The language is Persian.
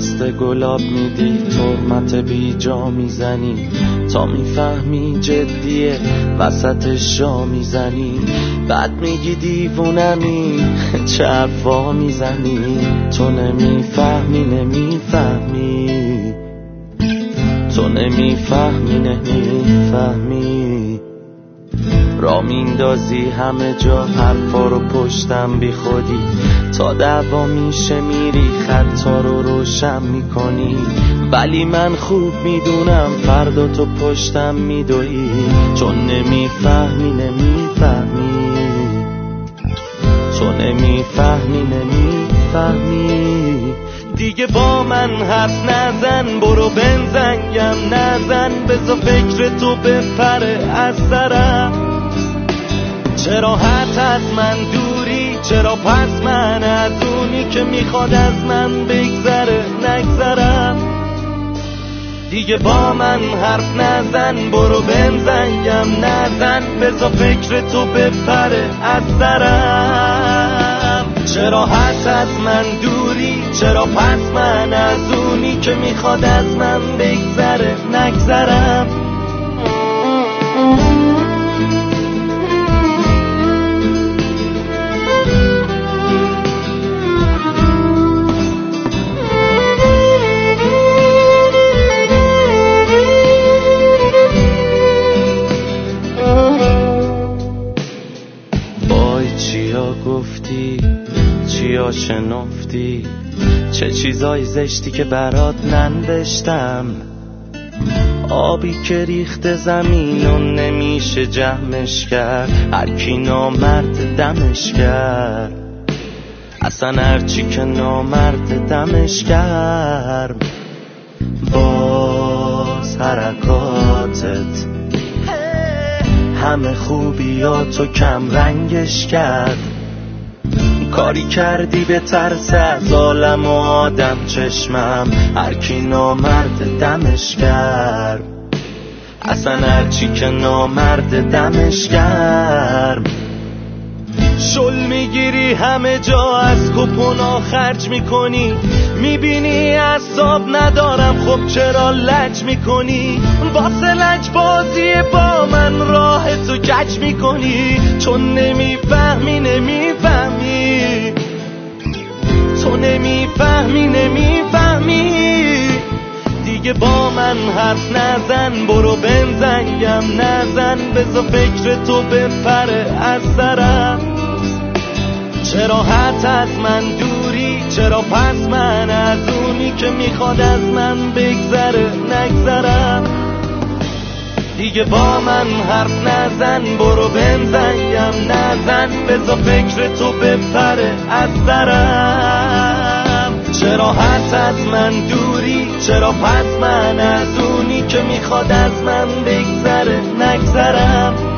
دست گلاب میدی، تهمت بی جا میزنی تا میفهمی جدیه، وسطش جا میزنی، بعد میگی دیوونمی، چه حرفا میزنی، تو نمیفهمی نمیفهمی، تو نمیفهمی نمیفهمی، را میندازی همه جا حرفا رو پشتم بی خودی، تا دعوا میشه میری خطا رو روشن میکنی، ولی من خوب میدونم فردا تو پشتم میدوی، چون نمیفهمی نمیفهمی، تو نمیفهمی نمیفهمی. دیگه با من حرف نزن، برو بنزنگم نزن، بذار فکر تو بپره از سرم، چرا حت از من دوری، چرا پس من از اونی که میخواد از من بگذره نگذرم. دیگه با من حرف نزن، برو بنزنگم نزن، بذار فکر تو بپره از سرم، چرا حت از من دوری، چرا پس من از اونی که میخواد از من بگذره نگذرم. چیا گفتی، چیا شنفتی، چه چیزای زشتی که برات ننوشتم، آبی که ریخت زمین و نمیشه جمعش کرد، هر کی نامرد دمش کرد، اصلا هرچی که نامرد دمش کرد. باز حرکاتت همه خوبیاتو کم رنگش کرد، کاری کردی به ترس از عالم و آدم چشمم، هر کی نامرد دمش کرد، اصلا هرچی که نامرد دمش کرد. شل میگیری همه جا، از کپونا خرج میکنی، میبینی اعصاب ندارم، خب چرا لج میکنی، واسه لج بازی با من راه تو کج میکنی، چون نمیفهمی نمیفهمی، تو نمیفهمی نمیفهمی. دیگه با من حرف نزن، برو بنزنگم نزن، بذار فکر تو بپره از سرم، چرا حت از من دوری، چرا پس من از اونی که میخواد از من بگذره نگذرم. دیگه با من حرف نزن، برو بنزنگم نزن، بذار فکر تو بپره از سرم، چرا حت از من دوری، چرا پس من از اونی که میخواد از من بگذره نگذرم.